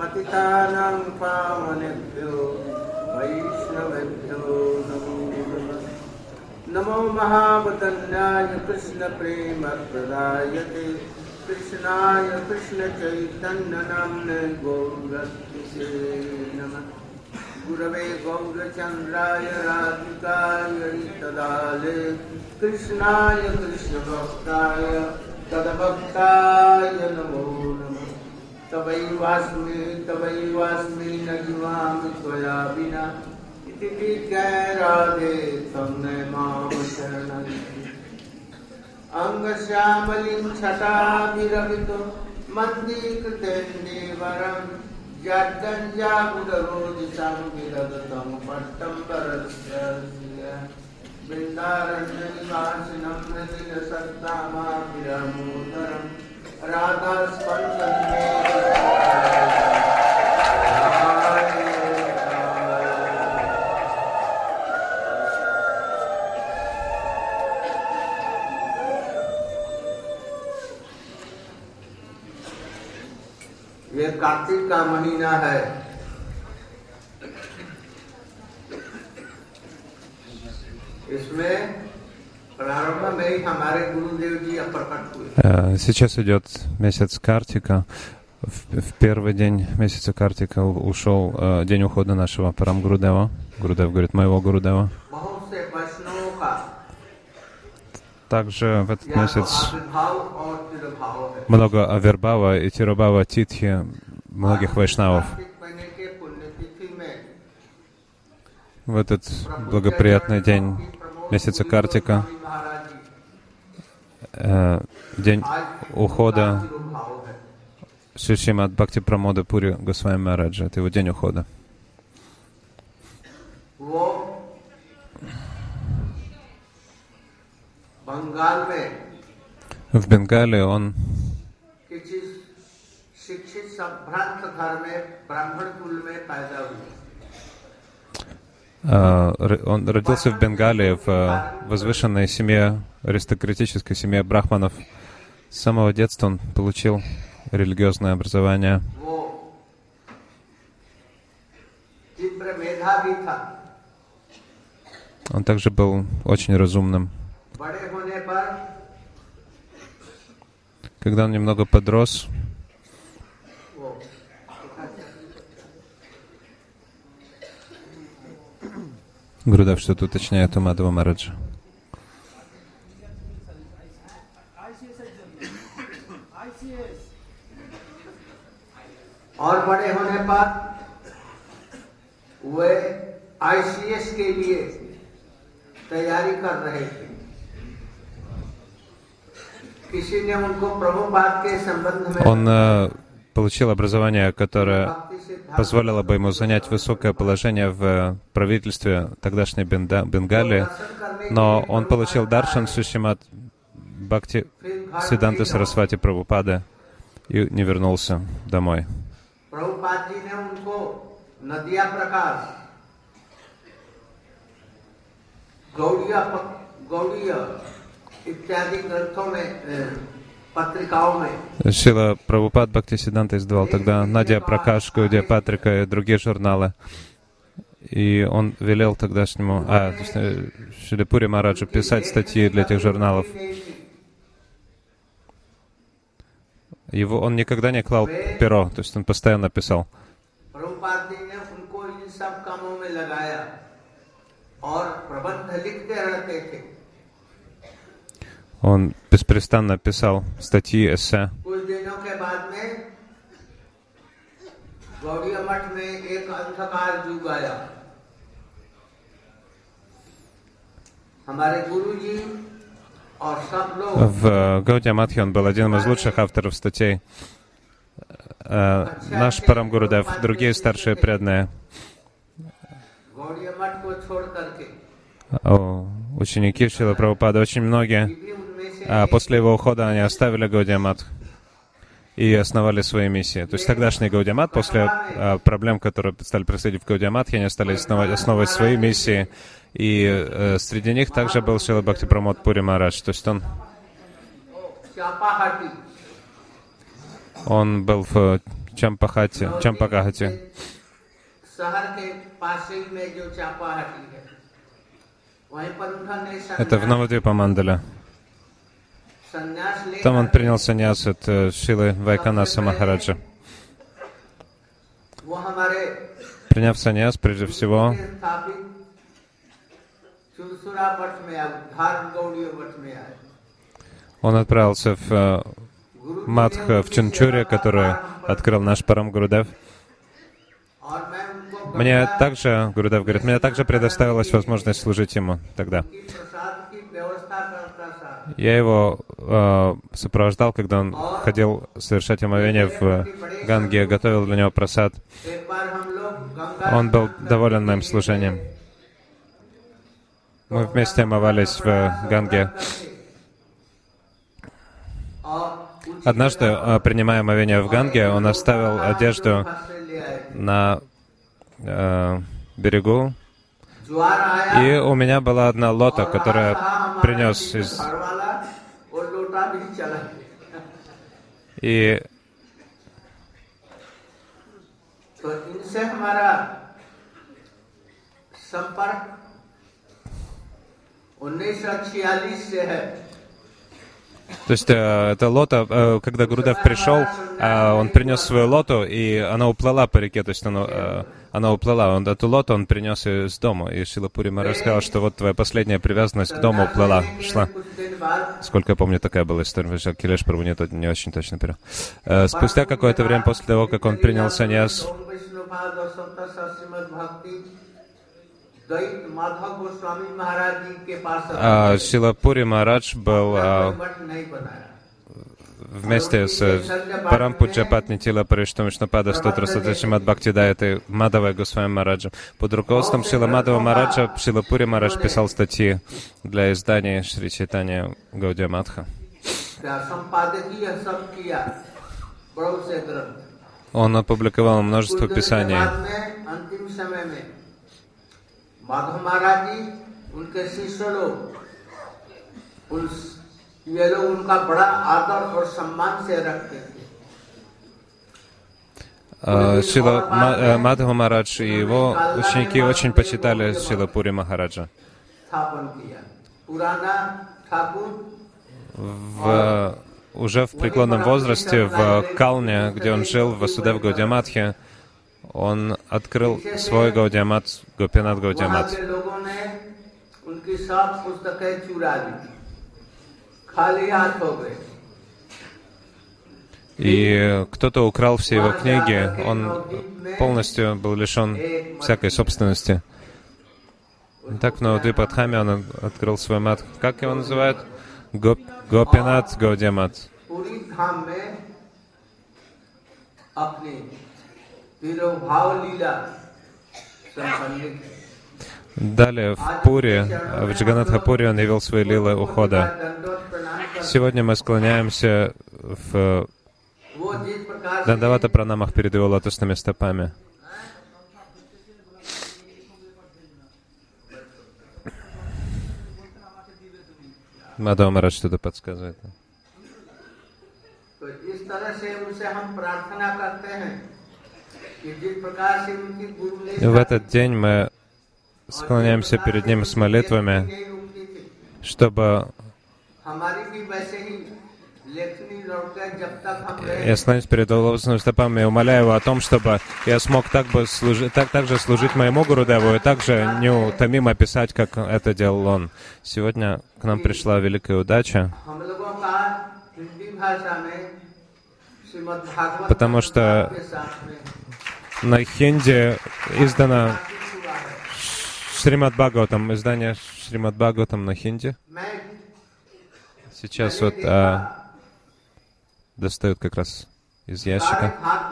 पतितानां पावनेभ्यो वैष्णवेभ्यो नमो नमः। नमो महावदन्याय कृष्ण प्रेम प्रदायते कृष्णाय कृष्ण चैतन्य नाम्ने गौरक्षसे नमः। गुरवे गौरचन्द्राय राधिकाय तदाले कृष्णाय कृष्ण भक्ताय तदभक्ताय नमो नमः। तवैवास्मि न जीवामि त्वया विना इति विज्ञाय राधे त्वं न मां शरणं। अंगश्यामलिं छटाभिरभितो मन्दीकृतेन्दीवरं यद्गञ्जाबुधरोदिशं विदधतं पट्टम्बरस्य वृन्दारण्यनिवासिनं हृदयसत्तामाभिरामोदरं राधास्पन्दं मे ये कार्तिक का महीना है। इसमें प्रारंभ में ही हमारे गुरुदेव जी प्रकट हुए। Сейчас идет месяц Картика. В первый день месяца Картика ушел день ухода нашего Парам Гурудева. Гурудев говорит, моего Гурудева. Также в этот месяц много Авербава и Тирубава Титхи, многих вайшнавов. В этот благоприятный день месяца Картика, день ухода Шри Шримад Бхакти Прамода Пури Госвами Махараджа. Это его день ухода. В Бенгале он родился в Бенгале, в возвышенной семье, аристократической семье брахманов. С самого детства он получил религиозное образование. Он также был очень разумным. Когда он немного подрос, Гурудев что-то уточняет у Мадхава Махараджа. और बड़े होने पर वे ICS के लिए तैयारी कर रहे थे। किसी ने उनको प्रभुपाद के संबंध में Он получил образование, которое позволило бы ему занять высокое положение в правительстве тогдашней Бенгалии, но он получил даршан Шри Шримад Бхакти Сиддханта Сарасвати Прабхупады и не вернулся домой. प्रभुपाद जी ने उनको नदिया प्रकाश गौड़ीय इत्यादि ग्रंथों में पत्रिकाओं में Шрила Прабхупад Бхактисиддханта издавал тогда Надья Пракаш, Гаудия Патрика и другие журналы. И он велел тогдашнему, Шриле Пури Махараджу писать статьи для этих журналов. Он никогда не клал перо, то есть он постоянно писал. Он беспрестанно писал статьи, эссе. В Гаудия Матхе он был одним из лучших авторов статей. Наш Парам Гурудев, другие старшие преданные, ученики Шрилы Прабхупады, очень многие, после его ухода они оставили Гаудия Матх и основали свои миссии. То есть тогдашний Гаудия Мат, после проблем, которые стали происходить в Гаудия Матхе, они стали основывать свои миссии. И среди них также был Шрила Бхакти Прамод Пури Махарадж. То есть он был в Чампакахати. Это в Навадвипа Мандале. Там он принял саньяс от Шилы Вайканаса Махараджа. Приняв саньяс, прежде всего, он отправился в Мадх в Чунчуре, который открыл наш Парам Гурудев. Мне также, Гурудев говорит, мне также предоставилась возможность служить ему тогда. Я его сопровождал, когда он ходил совершать омовение в Ганге, готовил для него прасад. Он был доволен моим служением. Мы вместе омывались в Ганге. Однажды, принимая омовение в Ганге, он оставил одежду на берегу, и у меня была одна лота, которую я принес из... И то есть эта лота, когда Гурудев пришел, он принес свою лоту, и она уплыла по реке, то есть она уплыла. Эту лоту он принес из дома, и Шрила Пури Махарадж сказал, что вот твоя последняя привязанность к дому уплыла, шла. Сколько я помню, такая была история. Килеш Прабху не очень точно перевел. Спустя какое-то время после того, как он принял саньяс, Шрила Пури Махарадж был вместе с Парампуджа Патни Тила Париштам Вишнупада Стотра Саджашимат Бхактидайты Мадавой Госвами Махараджа. Под руководством Шрила Мадава Махараджа Шрила Пури Махарадж писал статьи для издания Шри Чайтанья Гаудия Матха. Он опубликовал множество писаний. माधव महाराज जी उनके शिष्य लोग ये लोग उनका बड़ा आदर और सम्मान से रखते थे. Шрила Мадхава Махарадж и его ученики очень почитали Шрила Пури Махараджа. Уже в преклонном возрасте в Калне, где он жил, в Васудев Гаудия Матхе, он открыл свой Гаудия-мат, Гопинат Гаудия-мат. И кто-то украл все его книги, он полностью был лишен всякой собственности. Так в Навадвипадхаме он открыл свой мат. Как его называют? Гопинат Гаудия-мат. Далее в Пури, в Джаганатха-Пури он явил свои лилы ухода. Сегодня мы склоняемся в Дандавата пранамах перед его лотосными стопами. Мадхава Махарадж что-то подсказывает. В этот день мы склоняемся перед Ним с молитвами, чтобы... Я склоняюсь перед лотосными стопами и умоляю Его о том, чтобы я смог также служить моему Гурудеву и также неутомимо писать, как это делал он. Сегодня к нам пришла великая удача, потому что на хинди издано Шримад Бхагаватам, издание Шримад Бхагаватам на хинди. Сейчас вот достают как раз из ящика.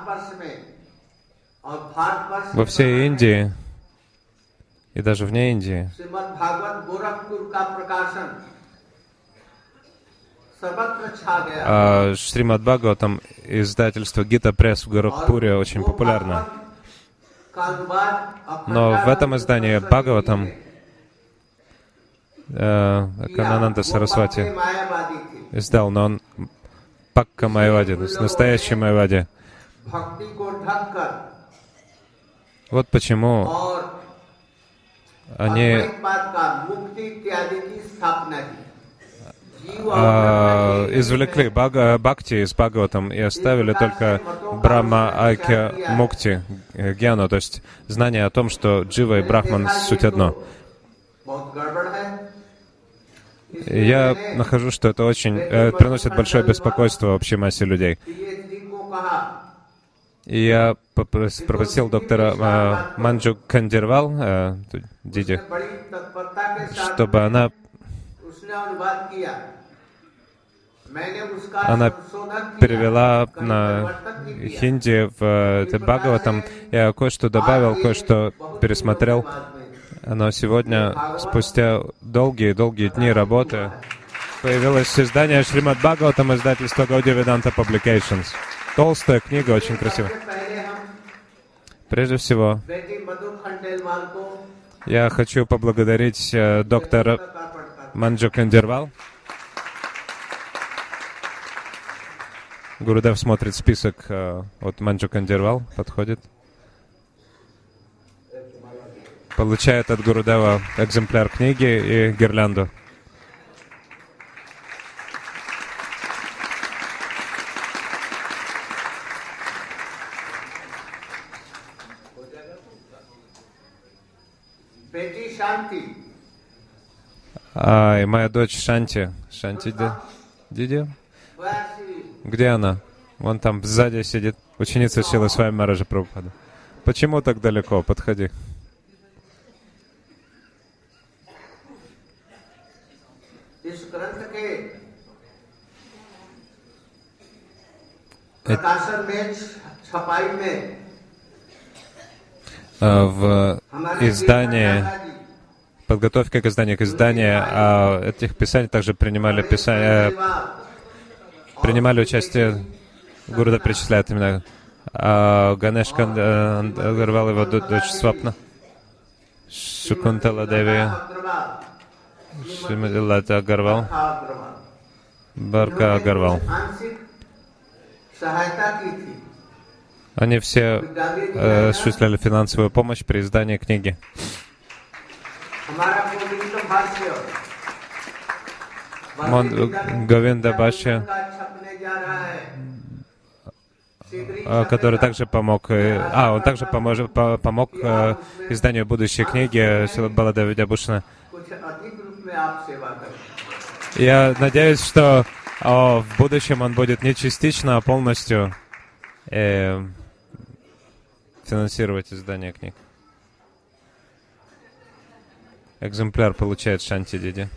Во всей Индии и даже вне Индии Шримад Бхагаватам, издательство Гита Пресс в Горакхпуре очень популярно. Но в этом издании Бхагаватам Аканананда Сарасвати издал, но он Пакка Майявади, настоящий Майявади. भक्ति को ढककर Вот почему और они अद्वैतवाद का मुक्ति इत्यादि की स्थापना की। जीव और ब्रह्म के извлекли бхакти из Бхагаватам и оставили только Брахма Айкя Мукти, гьяну, то есть знание о том, что Джива и Брахман суть одно. बहुत गड़बड़ है। И я нахожу, что это очень приносит большое беспокойство общей массе людей. PhD को कहा И я попросил доктора Манджу Кандервал, Диди, बड़ी तत्परता के साथ чтобы она उसने अनुवाद किया। मैंने उसका Она संशोधन किया। перевела на хинди в Бхагаватам. Я кое-что добавил, кое-что пересмотрел. Но сегодня, спустя долгие дни работы, появилось издание Шримад Бхагаватам, издательства Гаудия Веданта Publications. Толстая книга, очень красивая. Прежде всего, बेटी मधु खंडेलवाल को я хочу поблагодарить доктора Манджу Кандервал. Гурудев смотрит список от Манджу Кандервал, подходит. Получает от Гурудева экземпляр книги и гирлянду. बेटी शांति И моя дочь Шанти. Шанти Диди? Где она? Вон там сзади сидит. Ученица Шрилы Свами Махараджа Прабхупады. Почему так далеко? Подходи. इस ग्रंथ के प्रकाशन में छपाई में В издании, подготовке к изданию, этих писаний также принимали участие, Гурудев перечисляет именно Ганеш Агарвал, его дочь Свапна, Шукунтала Деви, Шримати Агарвал, Барка Агарвал. Они все осуществляли финансовую помощь при издании книги. Говинда Баши, который также помог, он также помог изданию будущей книги Шрила Баладева Видьябхушана. Я надеюсь, что в будущем он будет не частично, а полностью финансировать издание книг. Экземпляр получает Шанти Диди.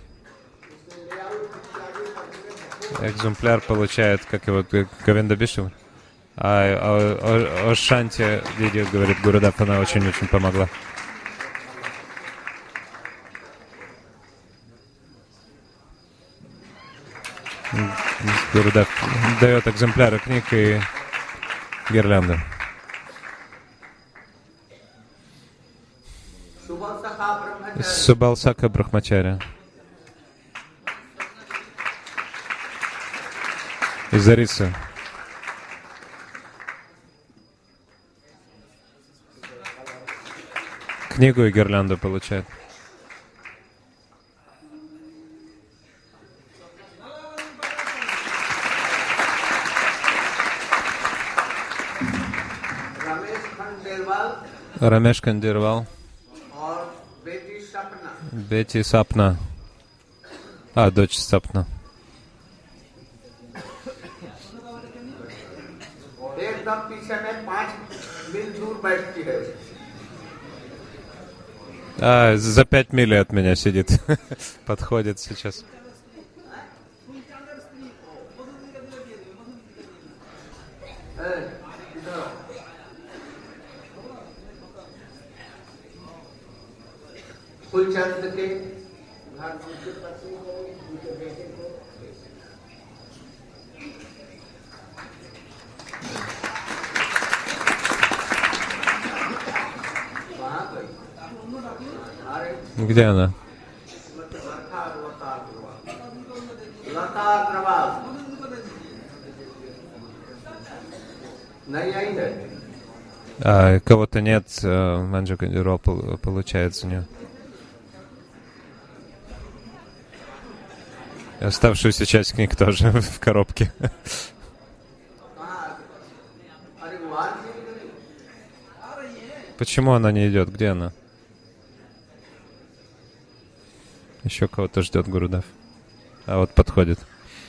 Экземпляр получает, как его, Говинда Бишу. О Шанти Диди, говорит Гурудев, она очень-очень помогла. Гурудев дает экземпляры книг и гирлянды. Субалсака Брахмачаря. Из Арисы. Книгу и гирлянду получает. Рамеш Кандервал. Бети Сапна. Дочь Сапна. За 5 миль от меня сидит. Подходит сейчас. फुलचंद के Где она? А кого-то нет, Манджа Кандирол получает за нее. Оставшуюся часть книг тоже в коробке. Почему она не идет? Где она? Еще кого-то ждет Гурудев. А вот подходит.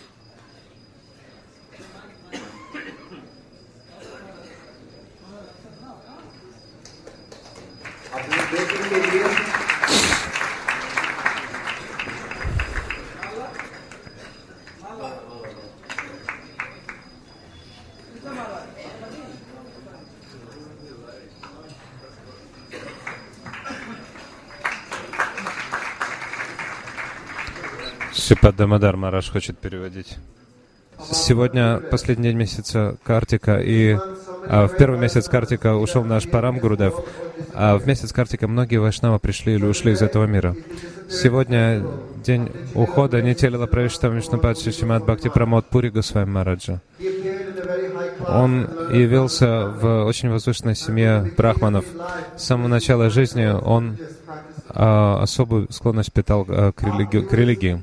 Шрипад Дамодар Махарадж хочет переводить. Сегодня последний день месяца Картика, и в первый месяц Картика ушел наш Парам Гурудев, а в месяц Картика многие вайшнавы пришли или ушли из этого мира. Сегодня день ухода Нитилила Правиштава Вишнупад Шримад Бхакти Прамод Пури Госвами Махараджа. Он явился в очень возвышенной семье брахманов. С самого начала жизни он особую склонность питал к религии.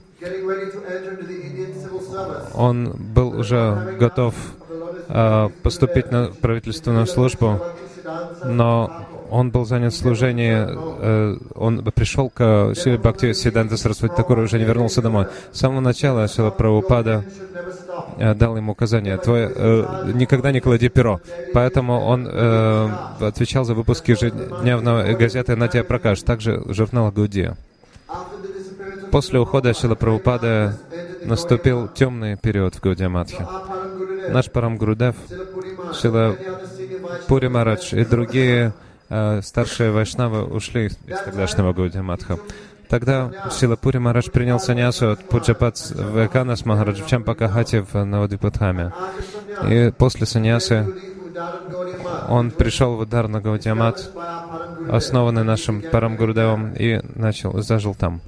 Он был уже готов поступить на правительственную службу, но он был занят в служении, он пришел к Шри Бхакти Сиддханта Сарасвати Такуру и уже не вернулся домой. С самого начала Шрила Прабхупада дал ему указание: никогда не клади перо. Поэтому он отвечал за выпуск ежедневной газеты Натья Пракаш, также журнала Гаудия. После ухода Шрила Прабхупады наступил темный период в Гаудия Матхе. Наш Парам Гурудев, Шрила Пури Махарадж и другие старшие вайшнавы ушли из тогдашнего Гаудия Матха. Тогда Шрила Пури Махарадж принял саньясу от Пуджапат Вайканас Махарадж в Чампакахате в Навадвипадхаме. И после саньясы он пришел в Ударна Гаудия Мат, основанный нашим Парам Гурудевом, и зажил там.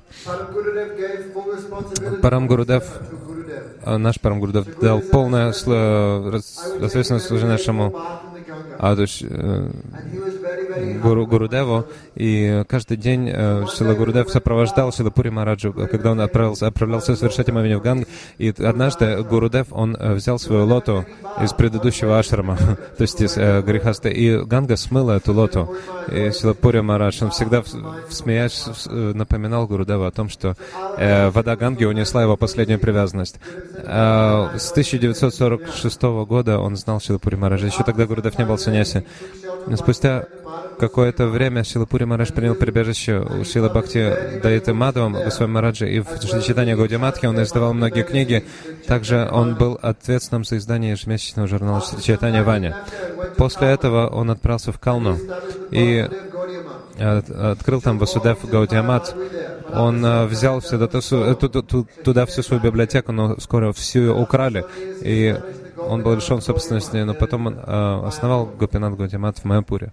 Парам Гурудев, наш Парам Гурудев дал полное ответственное служение нашему Гурудеву, и каждый день Шрила Гурудев сопровождал Шрила Пури Махараджа, когда он отправлялся совершать омовение в Ганг. И однажды Гурудев, он взял свою лоту из предыдущего ашрама, то есть из Грихаста, и Ганга смыла эту лоту. И Шрила Пури Махарадж, он всегда, смеясь, напоминал Гурудеву о том, что вода Ганги унесла его последнюю привязанность. С 1946 года он знал Шрила Пури Махараджа. Еще тогда Гурудев не был саньяси. Спустя какое-то время Шрила Пури Махарадж принял прибежище у Шрила Бхакти Дайиты Мадхава Госвами Махараджа, и в читании Гаудия Матхи он издавал многие книги. Также он был ответственным за издание ежемесячного журнала Чайтанья Ваня. После этого он отправился в Калну и открыл там Васудев Гаудия Мат. Он взял туда всю свою библиотеку, но скоро всю ее украли, и он был лишен собственности, но потом он основал Гопинат Гаудия Мат в Майяпуре.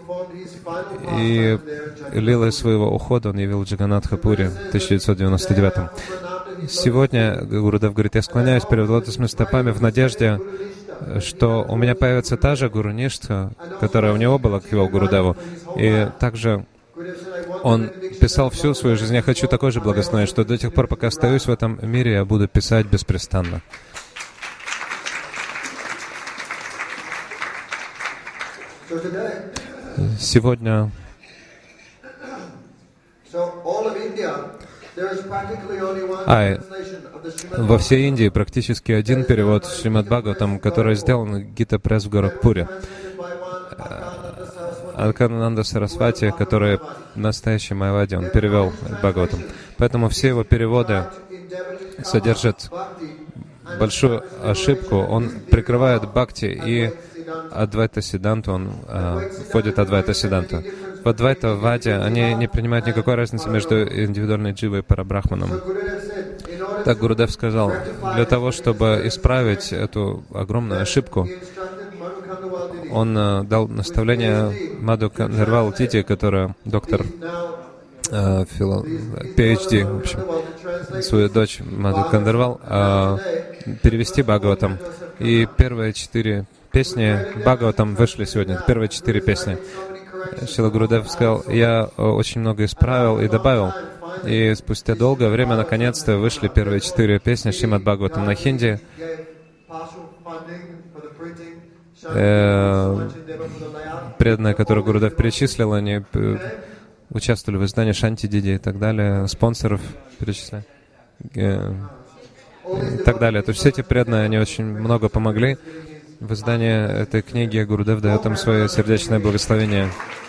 И лилой своего ухода он явил Джаганатха Пури в 1999. Сегодня Гурудев говорит: я склоняюсь перед лотосными стопами в надежде, что у меня появится та же Гуру Ништха, которая у него была к его Гурудеву. И также он писал всю свою жизнь: я хочу такой же благословение, что до тех пор, пока остаюсь в этом мире, я буду писать беспрестанно. Сегодня во всей Индии практически один перевод Шримад Бхагаватам, который сделан Гита Пресс в Горакхпуре. Алакананда Сарасвати, который настоящий Майявади, он перевел Бхагаватам. Поэтому все его переводы содержат большую ошибку. Он прикрывает Бхакти и Адвайта Сиддханту, он вводит Адвайта Сиддханту. В Адвайта Ваде они не принимают никакой разницы между индивидуальной дживой и парабрахманом. Так Гурудев сказал: для того, чтобы исправить эту огромную ошибку, он дал наставление Мадху Кандервал Тити, которая доктор PhD, в общем, свою дочь Мадху Кандервал, перевести Бхагаватам. И первые 4 песни Бхагаватам вышли сегодня, первые 4 песни. Шрила Гурудев сказал, я очень много исправил и добавил. И спустя долгое время, наконец-то, вышли первые 4 песни Шримад Бхагаватам на хинди. Преданные, которые Гурудев перечислил, они участвовали в издании Шанти Диди и так далее, спонсоров перечисляли. И так далее. То есть все эти преданные, они очень много помогли в издании этой книги. Гурудев дает им свое сердечное благословение.